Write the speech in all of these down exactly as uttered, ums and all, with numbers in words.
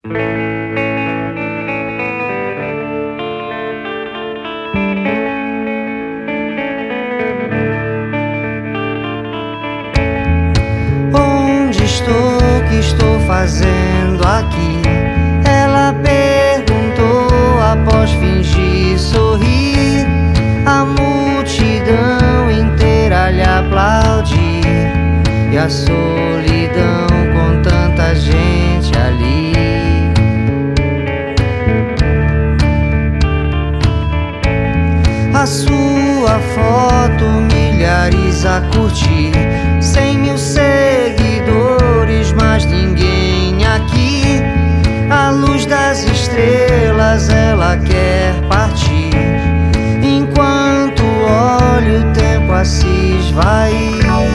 Onde estou, que estou fazendo aqui? Ela perguntou após fingir sorrir. A multidão inteira lhe aplaudir e a solidão com tanta gente ali. A sua foto milhares a curtir, cem mil seguidores, mas ninguém aqui. A luz das estrelas ela quer partir, enquanto olha o tempo a se esvair.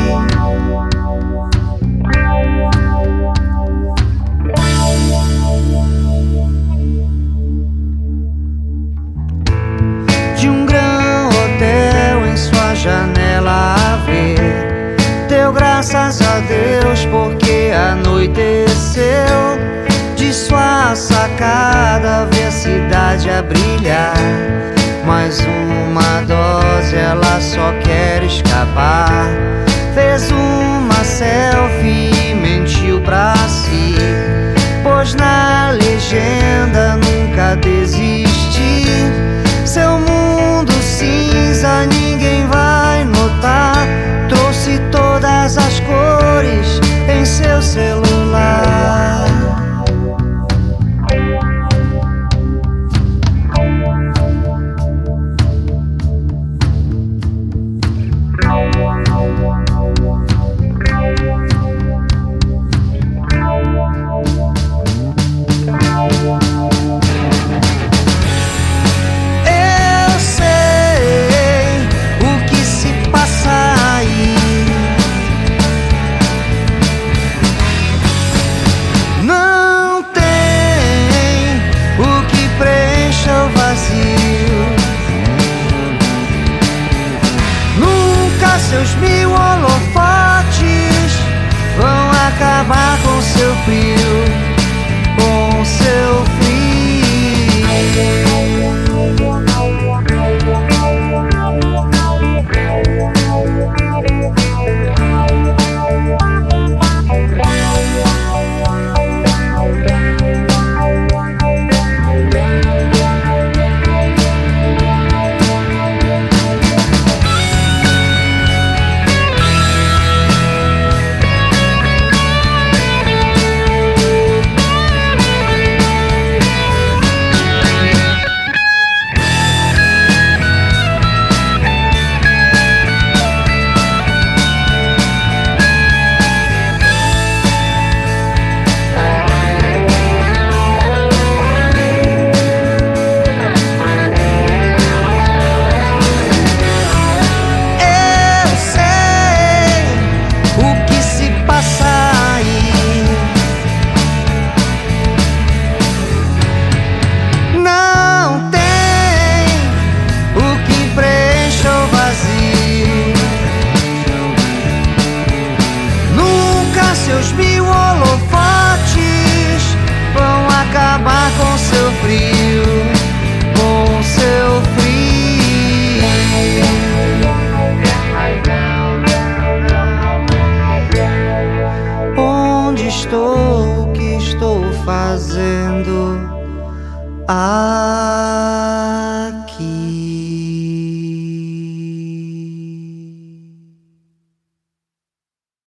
De um grão hotel em sua janela a ver, deu graças a Deus porque anoiteceu. De sua sacada vê a cidade a brilhar, mais uma dose ela só quer escapar. Fez uma selfie e mentiu pra si, pois na legenda nunca desistir. Seu mundo cinza ninguém vai notar, trouxe todas as cores em seu celular. Seus mil holofotes vão acabar com seu frio, com seu seus mil holofotes vão acabar com seu frio, com seu frio. Onde estou, o que estou fazendo? Ah